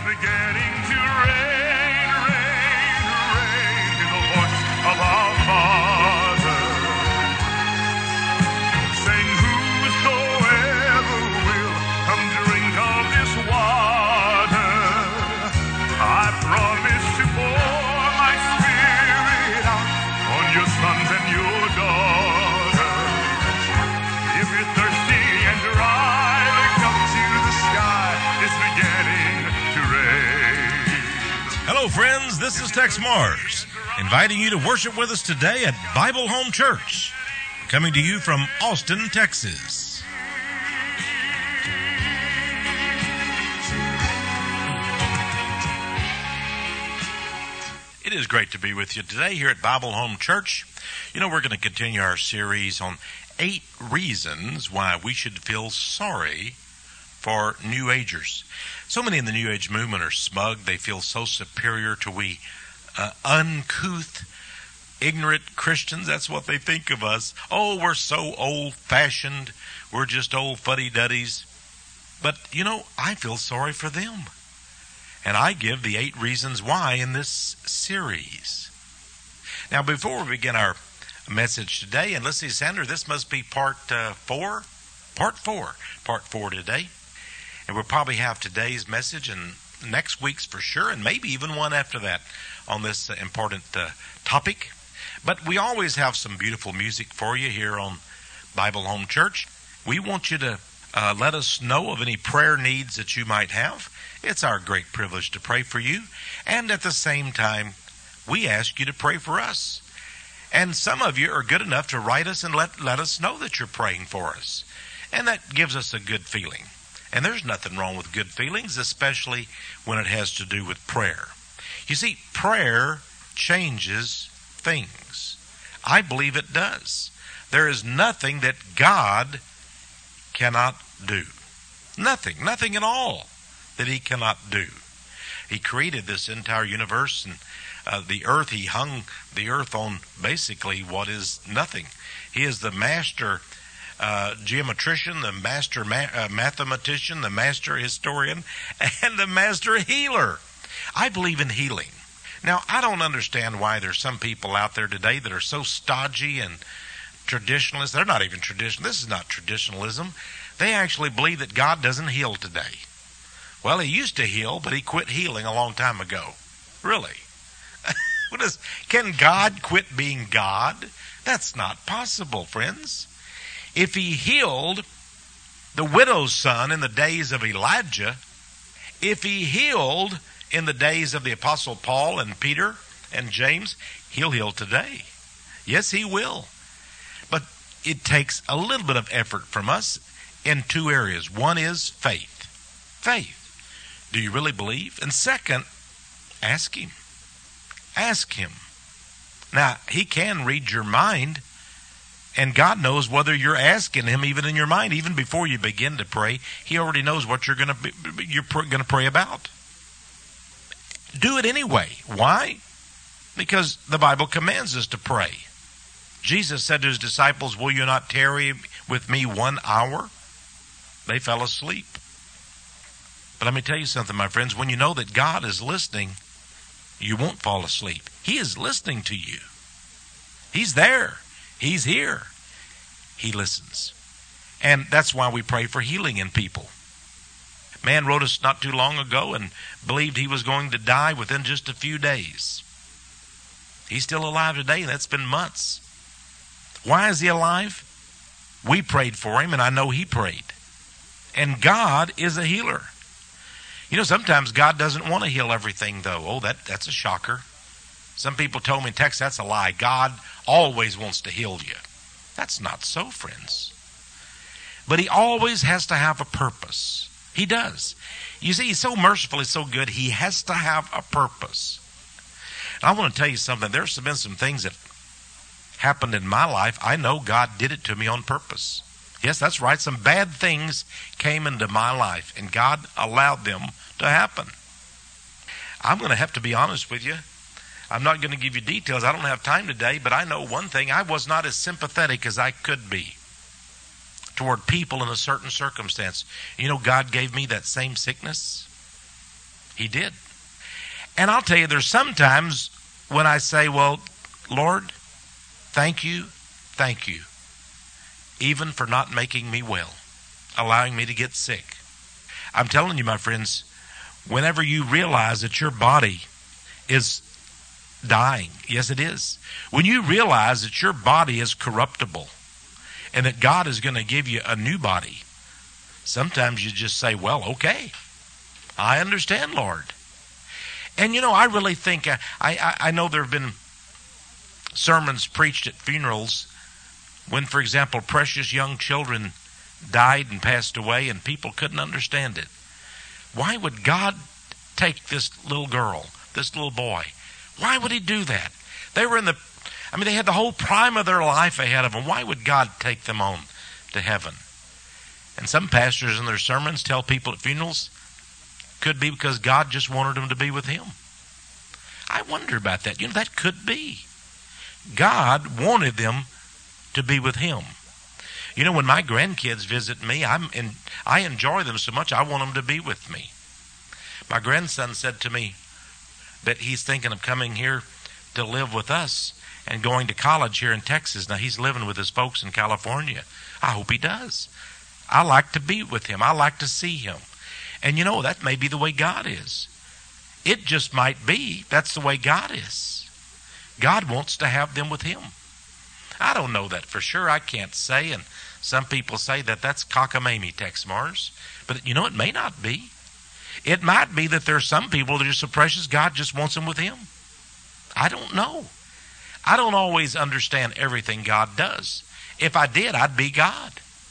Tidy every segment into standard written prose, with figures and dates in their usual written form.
beginning to rain, rain, rain. Hear the voice of our Father saying, whosoever will come drink of this water, I promise to pour my Spirit out on your sons and your daughters. If you're thirsty and dry, look up to the sky. It's beginning to rain. Hello, friends. This is Tex Mars, inviting you to worship with us today at Bible Home Church, coming to you from Austin, Texas. It is great to be with you today here at Bible Home Church. You know, we're going to continue our series on 8 reasons why we should feel sorry for New Agers. So many in the New Age movement are smug. They feel so superior to we uncouth, ignorant Christians. That's what they think of us. Oh, we're so old-fashioned. We're just old fuddy-duddies. But, you know, I feel sorry for them. And I give the 8 reasons why in this series. Now, before we begin our message today, and let's see, Sandra, this must be part 4? Part 4 today. And we'll probably have today's message and next week's for sure, and maybe even one after that on this important topic. But we always have some beautiful music for you here on Bible Home Church. We want you to let us know of any prayer needs that you might have. It's our great privilege to pray for you. And at the same time, we ask you to pray for us. And some of you are good enough to write us and let us know that you're praying for us. And that gives us a good feeling. And there's nothing wrong with good feelings, especially when it has to do with prayer. You see, prayer changes things. I believe it does. There is nothing that God cannot do. Nothing at all that He cannot do. He created this entire universe and the earth. He hung the earth on basically what is nothing. He is the master geometrician, the master mathematician, the master historian, and the master healer. I believe in healing. Now, I don't understand why there's some people out there today that are so stodgy and traditionalist. They're not even traditional. This is not traditionalism. They actually believe that God doesn't heal today. Well, He used to heal, but He quit healing a long time ago. Really? Can God quit being God? That's not possible, friends. If He healed the widow's son in the days of Elijah, if He healed in the days of the Apostle Paul and Peter and James, He'll heal today. Yes, He will. But it takes a little bit of effort from us in 2 areas. One is faith. Faith. Do you really believe? And second, ask Him. Ask Him. Now, He can read your mind, and God knows whether you're asking Him even in your mind. Even before you begin to pray, He already knows what you're going to pray about. Do it anyway. Why? Because the Bible commands us to pray. Jesus said to His disciples, will you not tarry with me 1 hour? They fell asleep. But let me tell you something, my friends. When you know that God is listening, you won't fall asleep. He is listening to you. He's there. He's here. He listens. And that's why we pray for healing in people. Man wrote us not too long ago and believed he was going to die within just a few days. He's still alive today, and that's been months. Why is he alive? We prayed for him, and I know he prayed. And God is a healer. You know, sometimes God doesn't want to heal everything, though. Oh, that's a shocker. Some people told me, Tex, that's a lie. God always wants to heal you. That's not so, friends. But He always has to have a purpose. He does. You see, He's so merciful, He's so good, He has to have a purpose. And I want to tell you something. There's been some things that happened in my life. I know God did it to me on purpose. Yes, that's right. Some bad things came into my life, and God allowed them to happen. I'm going to have to be honest with you. I'm not going to give you details. I don't have time today, but I know one thing. I was not as sympathetic as I could be toward people in a certain circumstance. You know, God gave me that same sickness. He did. And I'll tell you, there's sometimes when I say, well, Lord, thank you, even for not making me well, allowing me to get sick. I'm telling you, my friends, whenever you realize that your body is dying, yes it is. When you realize that your body is corruptible and that God is going to give you a new body, sometimes you just say, well, okay, I understand, Lord. And you know, I really think, I know there have been sermons preached at funerals when, for example, precious young children died and passed away and people couldn't understand it. Why would God take this little girl, this little boy? Why would he do that? They were they had the whole prime of their life ahead of them. Why would God take them on to heaven? And some pastors in their sermons tell people at funerals, could be because God just wanted them to be with him. I wonder about that. You know, that could be. God wanted them to be with him. You know, when my grandkids visit me, I enjoy them so much, I want them to be with me. My grandson said to me that he's thinking of coming here to live with us and going to college here in Texas. Now, he's living with his folks in California. I hope he does. I like to be with him. I like to see him. And you know, that may be the way God is. It just might be that's the way God is. God wants to have them with him. I don't know that for sure. I can't say. And some people say that that's cockamamie, Tex Mars. But you know, it may not be. It might be that there are some people that are so precious, God just wants them with him. I don't know. I don't always understand everything God does. If I did, I'd be God.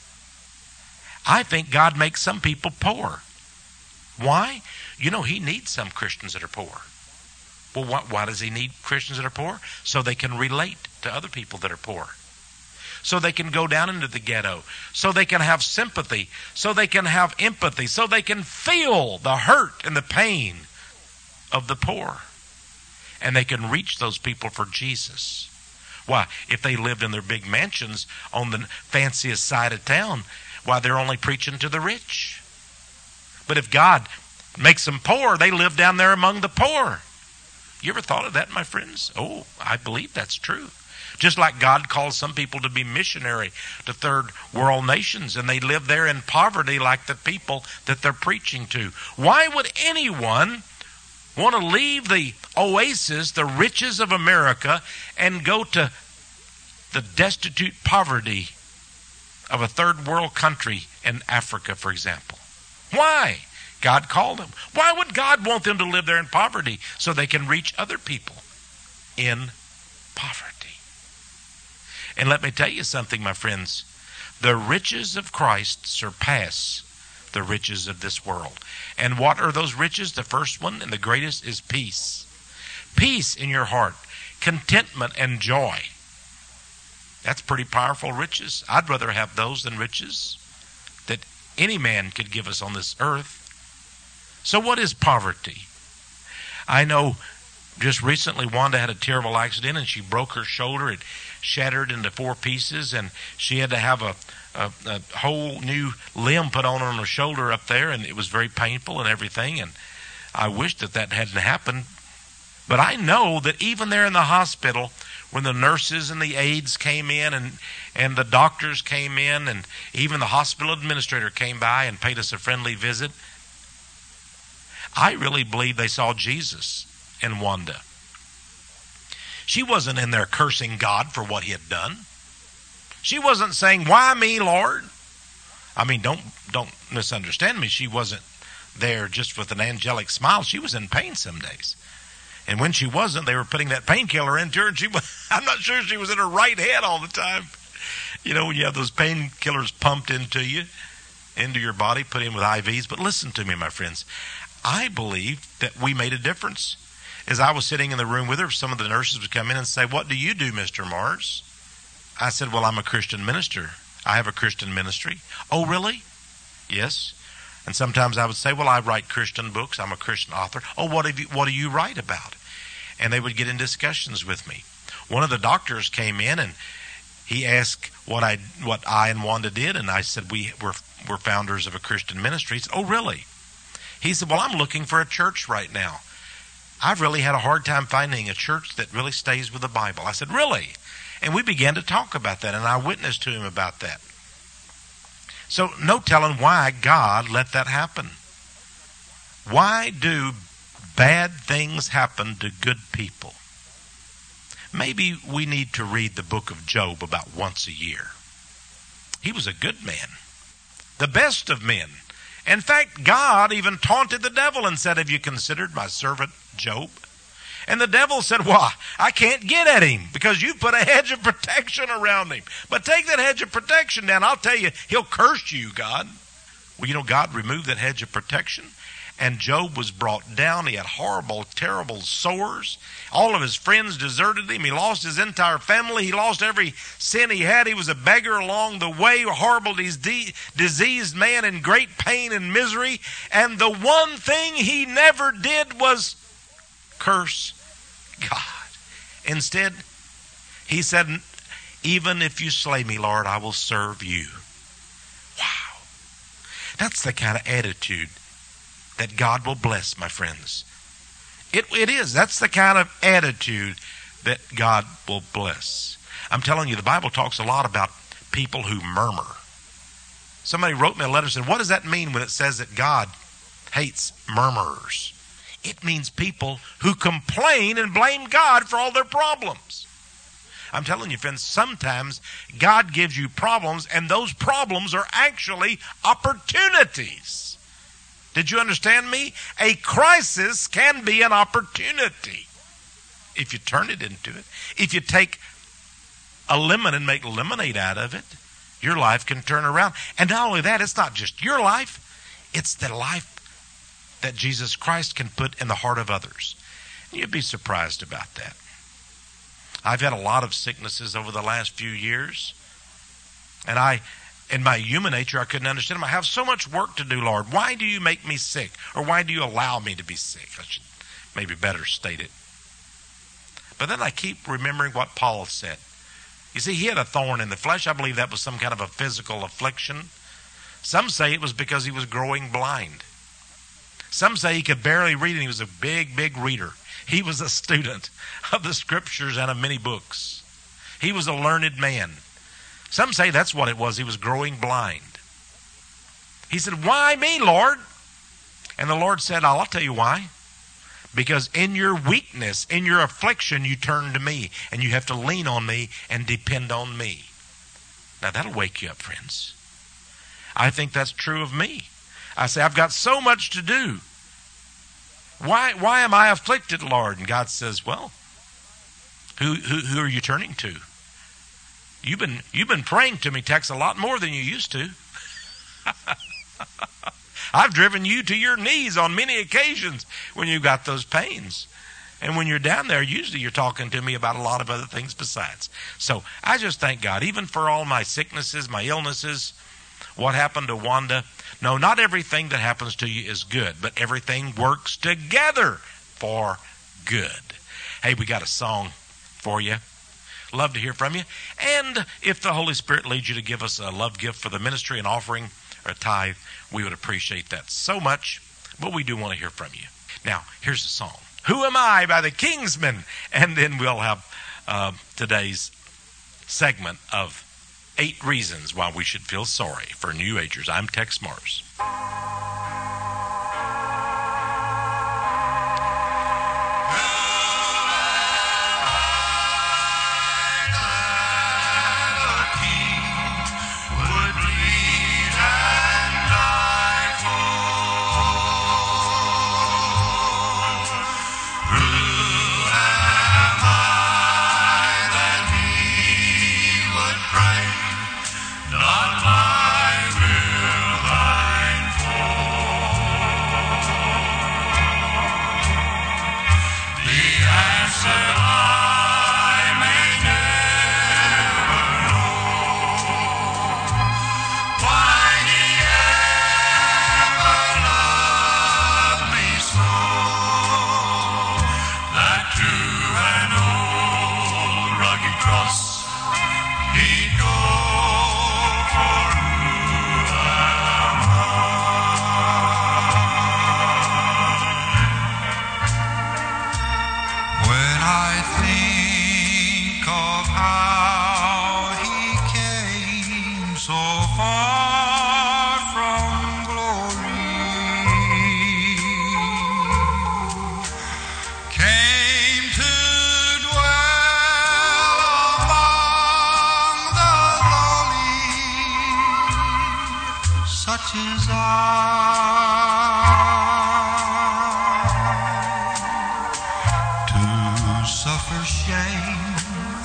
I think God makes some people poor. Why? You know, he needs some Christians that are poor. Well, why does he need Christians that are poor? So they can relate to other people that are poor. So they can go down into the ghetto. So they can have sympathy. So they can have empathy. So they can feel the hurt and the pain of the poor. And they can reach those people for Jesus. Why? If they lived in their big mansions on the fanciest side of town, why, they're only preaching to the rich. But if God makes them poor, they live down there among the poor. You ever thought of that, my friends? Oh, I believe that's true. Just like God calls some people to be missionary to third world nations, and they live there in poverty like the people that they're preaching to. Why would anyone want to leave the oasis, the riches of America, and go to the destitute poverty of a third world country in Africa, for example? Why? God called them. Why would God want them to live there in poverty so they can reach other people in poverty? And let me tell you something, my friends. The riches of Christ surpass the riches of this world. And what are those riches? The first one and the greatest is peace. Peace in your heart, contentment and joy. That's pretty powerful riches. I'd rather have those than riches that any man could give us on this earth. So what is poverty? I know just recently Wanda had a terrible accident and she broke her shoulder. It shattered into 4 pieces and she had to have a whole new limb put on her shoulder up there, and it was very painful and everything. And I wish that hadn't happened. But I know that even there in the hospital, when the nurses and the aides came in and the doctors came in and even the hospital administrator came by and paid us a friendly visit, I really believe they saw Jesus in Wanda. She wasn't in there cursing God for what he had done. She wasn't saying, "Why me, Lord?" I mean, don't misunderstand me. She wasn't there just with an angelic smile. She was in pain some days. And when she wasn't, they were putting that painkiller into her, and I'm not sure she was in her right head all the time. You know, when you have those painkillers pumped into you, into your body, put in with IVs. But listen to me, my friends. I believe that we made a difference. As I was sitting in the room with her, some of the nurses would come in and say, "What do you do, Mr. Mars?" I said, "Well, I'm a Christian minister. I have a Christian ministry." "Oh, really?" "Yes." And sometimes I would say, "Well, I write Christian books. I'm a Christian author." "Oh, what do you write about?" And they would get in discussions with me. One of the doctors came in and he asked what I and Wanda did, and I said, we're founders of a Christian ministry. He said, "Oh, really?" He said, well, I'm looking for a church right now. I've really had a hard time finding a church that really stays with the Bible. I said, really? And we began to talk about that, and I witnessed to him about that. So no telling why God let that happen. Why do bad things happen to good people? Maybe we need to read the book of Job about once a year. He was a good man, the best of men. In fact, God even taunted the devil and said, have you considered my servant Job? And the devil said, well, I can't get at him because you put a hedge of protection around him. But take that hedge of protection down. I'll tell you, he'll curse you, God. Well, you know, God removed that hedge of protection. And Job was brought down. He had horrible, terrible sores. All of his friends deserted him. He lost his entire family. He lost every sin he had. He was a beggar along the way, a horrible diseased man in great pain and misery. And the one thing he never did was curse God. Instead, he said, even if you slay me, Lord, I will serve you. Wow. That's the kind of attitude that God will bless, my friends. It is. That's the kind of attitude that God will bless. I'm telling you, the Bible talks a lot about people who murmur. Somebody wrote me a letter and said, what does that mean when it says that God hates murmurers? It means people who complain and blame God for all their problems. I'm telling you, friends, sometimes God gives you problems, and those problems are actually opportunities. Did you understand me? A crisis can be an opportunity if you turn it into it. If you take a lemon and make lemonade out of it, your life can turn around. And not only that, it's not just your life, it's the life that Jesus Christ can put in the heart of others. You'd be surprised about that. I've had a lot of sicknesses over the last few years, and in my human nature, I couldn't understand them. I have so much work to do, Lord. Why do you make me sick? Or why do you allow me to be sick? I should maybe better state it. But then I keep remembering what Paul said. You see, he had a thorn in the flesh. I believe that was some kind of a physical affliction. Some say it was because he was growing blind. Some say he could barely read, and he was a big, big reader. He was a student of the scriptures and of many books. He was a learned man. Some say that's what it was. He was growing blind. He said, why me, Lord? And the Lord said, I'll tell you why. Because in your weakness, in your affliction, you turn to me. And you have to lean on me and depend on me. Now that'll wake you up, friends. I think that's true of me. I say, I've got so much to do. Why am I afflicted, Lord? And God says, well, who are you turning to? You've been praying to me, Tex, a lot more than you used to. I've driven you to your knees on many occasions when you got those pains. And when you're down there, usually you're talking to me about a lot of other things besides. So I just thank God, even for all my sicknesses, my illnesses, what happened to Wanda. No, not everything that happens to you is good, but everything works together for good. Hey, we got a song for you. Love to hear from you. And if the Holy Spirit leads you to give us a love gift for the ministry, an offering, or a tithe, we would appreciate that so much. But we do want to hear from you. Now, here's the song. Who Am I by the Kingsmen. And then we'll have today's segment of 8 reasons why we should feel sorry for New Agers. I'm Tex Mars. Not my will thine fall.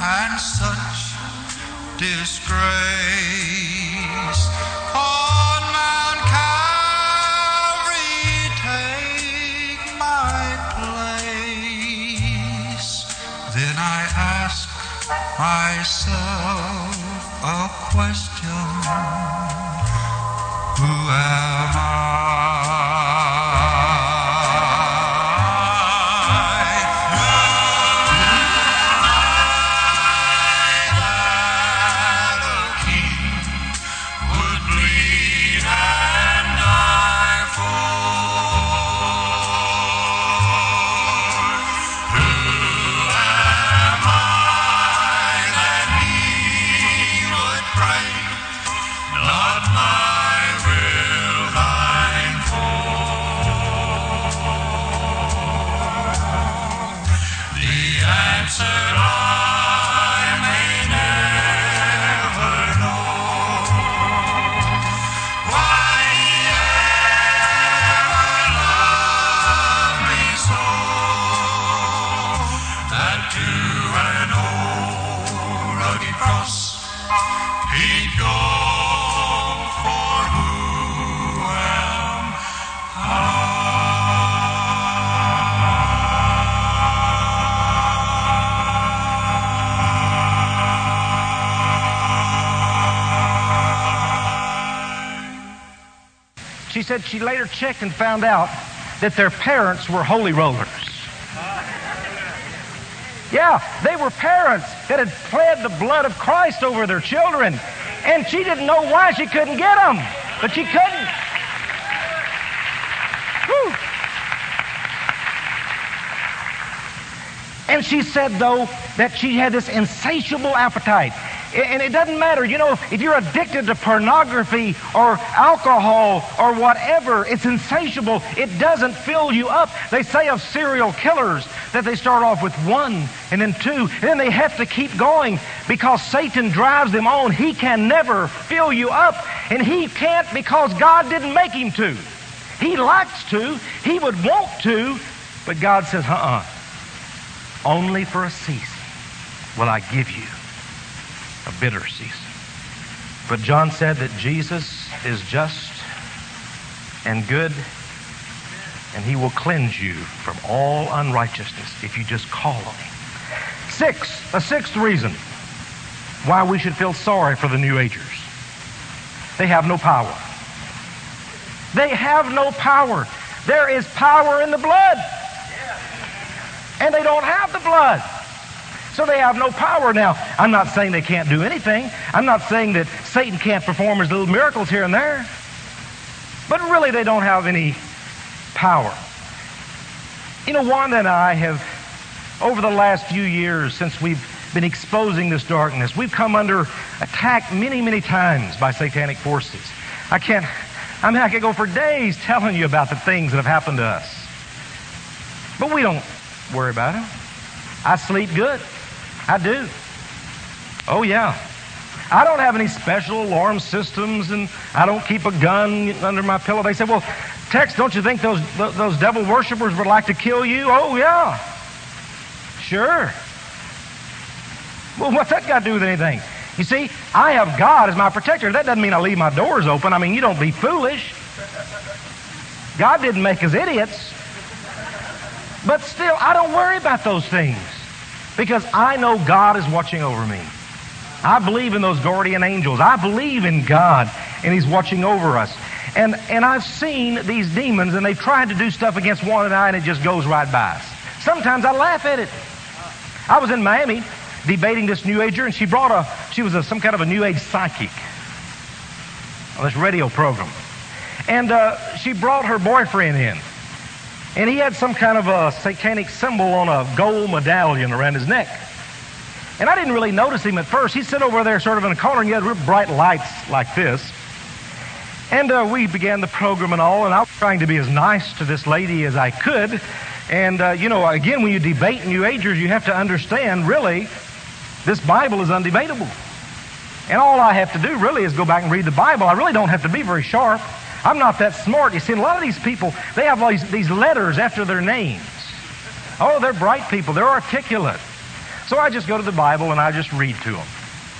and such disgrace. On Mount Calvary take my place. Then I ask myself a question: who am She said she later checked and found out that their parents were holy rollers. Yeah, they were parents that had pled the blood of Christ over their children. And she didn't know why she couldn't get them, but she couldn't. Whew. And she said, though, that she had this insatiable appetite. And it doesn't matter, you know, if you're addicted to pornography or alcohol or whatever, it's insatiable. It doesn't fill you up. They say of serial killers that they start off with 1 and then 2, and then they have to keep going because Satan drives them on. He can never fill you up, and he can't because God didn't make him to. He likes to, he would want to, but God says, only for a season will I give you a bitter season. But John said that Jesus is just and good, and he will cleanse you from all unrighteousness if you just call on him. A sixth reason why we should feel sorry for the New Agers. They have no power. They have no power. There is power in the blood, and they don't have the blood. So they have no power. Now, I'm not saying they can't do anything. I'm not saying that Satan can't perform his little miracles here and there. But really, they don't have any power. You know, Wanda and I have, over the last few years, since we've been exposing this darkness, we've come under attack many, many times by satanic forces. I could go for days telling you about the things that have happened to us. But we don't worry about it. I sleep good. I do. Oh, yeah. I don't have any special alarm systems, and I don't keep a gun under my pillow. They say, well, Tex, don't you think those devil worshipers would like to kill you? Oh, yeah. Sure. Well, what's that got to do with anything? You see, I have God as my protector. That doesn't mean I leave my doors open. I mean, you don't be foolish. God didn't make us idiots. But still, I don't worry about those things because I know God is watching over me. I believe in those guardian angels. I believe in God, and he's watching over us. And I've seen these demons, and they've tried to do stuff against one and I, and it just goes right by us. Sometimes I laugh at it. I was in Miami debating this New Ager, and she was some kind of a New Age psychic on this radio program. And she brought her boyfriend in. And he had some kind of a satanic symbol on a gold medallion around his neck. And I didn't really notice him at first. He'd sit over there sort of in a corner, and he had real bright lights like this. And we began the program and all, and I was trying to be as nice to this lady as I could. And, again, when you debate New Agers, you have to understand, really, this Bible is undebatable. And all I have to do, really, is go back and read the Bible. I really don't have to be very sharp. I'm not that smart. You see, a lot of these people, they have these letters after their names. Oh, they're bright people. They're articulate. So I just go to the Bible and I just read to them.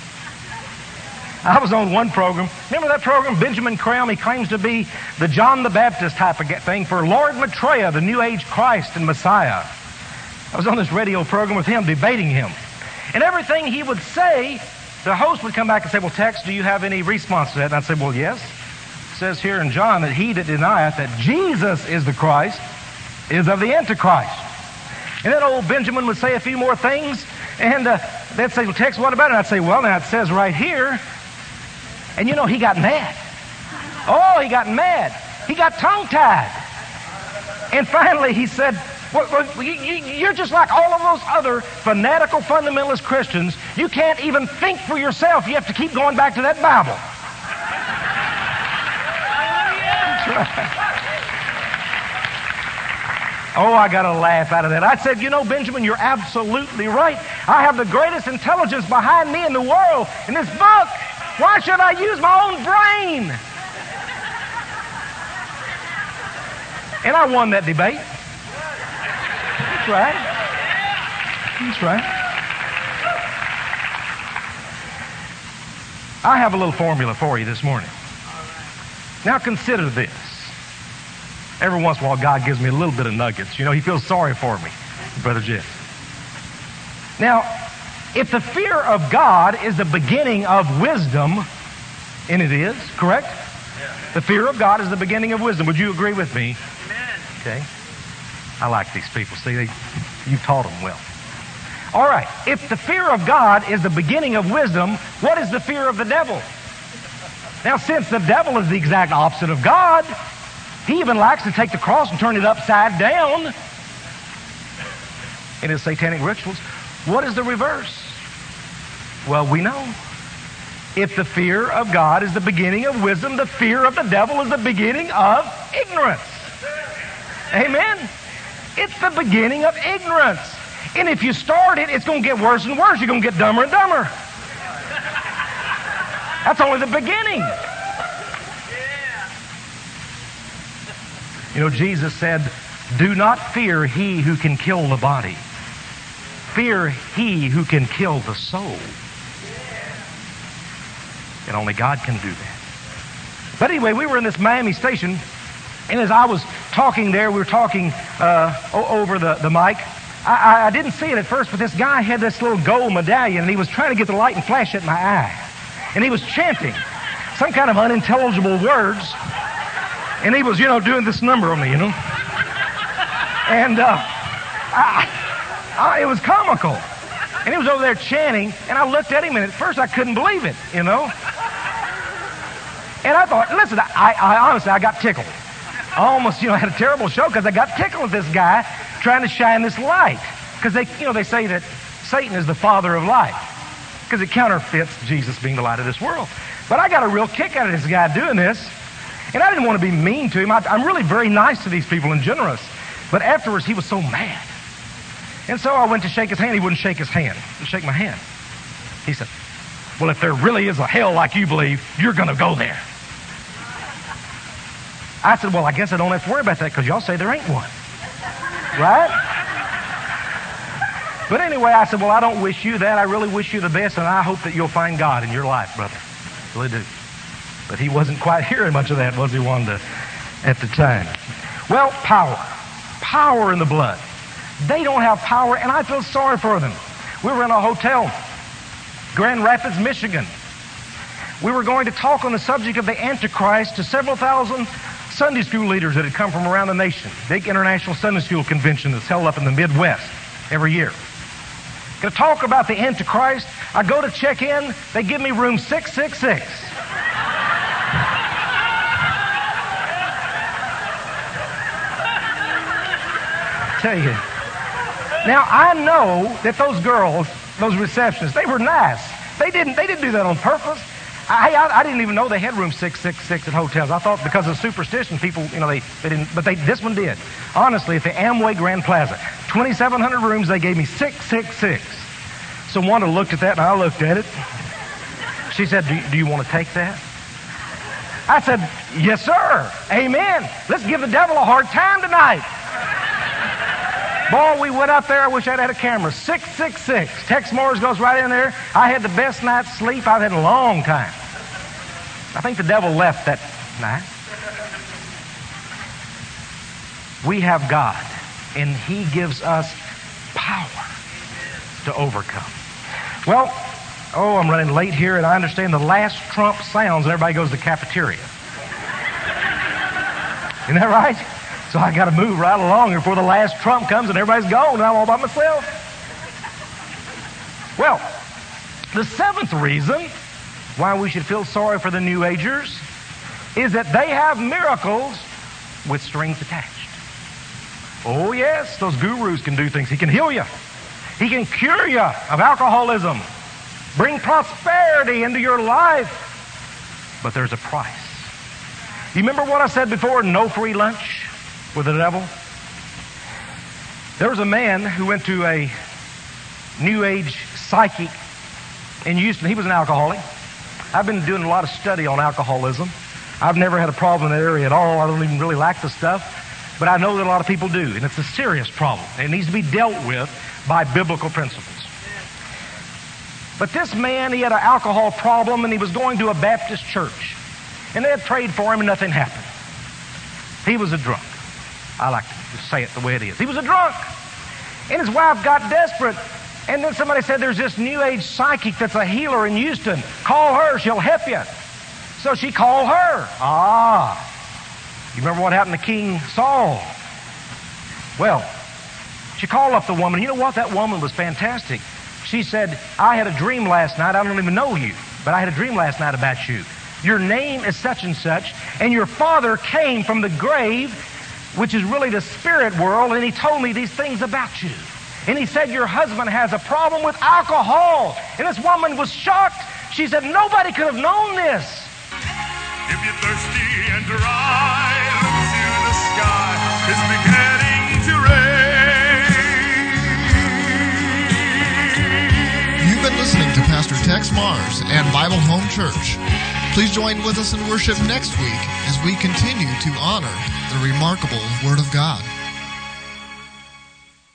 I was on one program. Remember that program? Benjamin Crumb, he claims to be the John the Baptist type of thing for Lord Maitreya, the New Age Christ and Messiah. I was on this radio program with him, debating him. And everything he would say, the host would come back and say, well, Tex, do you have any response to that? And I'd say, well, yes. It says here in John that he that denieth that Jesus is the Christ is of the Antichrist. And then old Benjamin would say a few more things, and they'd say, well, Tex, what about it? And I'd say, well, now it says right here. And you know, he got mad. Oh, he got mad. He got tongue-tied. And finally he said, well, you're just like all of those other fanatical fundamentalist Christians. You can't even think for yourself. You have to keep going back to that Bible. That's right. Oh, I got a laugh out of that. I said, you know, Benjamin, you're absolutely right. I have the greatest intelligence behind me in the world in this book. Why should I use my own brain? And I won that debate. That's right. That's right. I have a little formula for you this morning. Now consider this. Every once in a while, God gives me a little bit of nuggets. You know, he feels sorry for me, Brother Jeff. Now, if the fear of God is the beginning of wisdom, and it is, correct? Yeah. The fear of God is the beginning of wisdom. Would you agree with me? Amen. Okay. I like these people. See, you've taught them well. All right. If the fear of God is the beginning of wisdom, what is the fear of the devil? Now, since the devil is the exact opposite of God, he even likes to take the cross and turn it upside down in his satanic rituals. What is the reverse? Well, we know. If the fear of God is the beginning of wisdom, the fear of the devil is the beginning of ignorance. Amen? It's the beginning of ignorance. And if you start it, it's going to get worse and worse. You're going to get dumber and dumber. That's only the beginning. You know, Jesus said, do not fear he who can kill the body. Fear he who can kill the soul. And only God can do that. But anyway, we were in this Miami station, and as I was talking there, we were talking over the mic. I didn't see it at first, but this guy had this little gold medallion, and he was trying to get the light and flash it in my eye. And he was chanting some kind of unintelligible words. And he was, you know, doing this number on me, you know. And it was comical. And he was over there chanting, and I looked at him, and at first I couldn't believe it, you know. And I thought, listen, I honestly, I got tickled. I almost, you know, had a terrible show because I got tickled with this guy trying to shine this light. Because they say that Satan is the father of light. Because it counterfeits Jesus being the light of this world. But I got a real kick out of this guy doing this. And I didn't want to be mean to him. I'm really very nice to these people and generous. But afterwards, he was so mad. And so I went to shake his hand. He wouldn't shake his hand. He wouldn't shake my hand. He said, well, if there really is a hell like you believe, you're going to go there. I said, well, I guess I don't have to worry about that because y'all say there ain't one. Right? But anyway, I said, well, I don't wish you that. I really wish you the best, and I hope that you'll find God in your life, brother. I really do. But he wasn't quite hearing much of that, was he, Wanda, at the time? Well, power. Power in the blood. They don't have power, and I feel sorry for them. We were in a hotel, Grand Rapids, Michigan. We were going to talk on the subject of the Antichrist to several thousand Sunday school leaders that had come from around the nation. Big international Sunday school convention that's held up in the Midwest every year. Going to talk about the Antichrist. I go to check in. They give me room 666. Tell you. Now I know that those girls, those receptionists, they were nice. They didn't do that on purpose. I didn't even know they had room 666 at hotels. I thought because of superstition, people, you know, they didn't, but this one did. Honestly, at the Amway Grand Plaza, 2,700 rooms, they gave me 666. So Wanda looked at that, and I looked at it. She said, do you want to take that? I said, yes, sir. Amen. Let's give the devil a hard time tonight. Boy, we went out there. I wish I'd had a camera. 666. Tex Morris goes right in there. I had the best night's sleep I've had in a long time. I think the devil left that night. We have God, and He gives us power to overcome. Well, I'm running late here, and I understand the last trump sounds, and everybody goes to the cafeteria. Isn't that right? So I got to move right along here before the last trump comes, and everybody's gone, and I'm all by myself. Well, the seventh reason why we should feel sorry for the New Agers is that they have miracles with strings attached. Oh, yes, those gurus can do things. He can heal you. He can cure you of alcoholism, bring prosperity into your life. But there's a price. You remember what I said before? No free lunch with the devil? There was a man who went to a New Age psychic in Houston. He was an alcoholic. I've been doing a lot of study on alcoholism. I've never had a problem in that area at all. I don't even really like the stuff. But I know that a lot of people do, and it's a serious problem. It needs to be dealt with by biblical principles. But this man, he had an alcohol problem, and he was going to a Baptist church. And they had prayed for him, and nothing happened. He was a drunk. I like to just say it the way it is. He was a drunk. And his wife got desperate. And then somebody said, there's this New Age psychic that's a healer in Houston. Call her, she'll help you. So she called her. You remember what happened to King Saul? Well, she called up the woman. You know what? That woman was fantastic. She said, I had a dream last night. I don't even know you, but I had a dream last night about you. Your name is such and such, and your father came from the grave, which is really the spirit world, and he told me these things about you. And he said your husband has a problem with alcohol. And this woman was shocked. She said, nobody could have known this. If you're thirsty and dry, look to the sky. It's beginning to rain. You've been listening to Pastor Tex Mars and Bible Home Church. Please join with us in worship next week as we continue to honor the remarkable Word of God.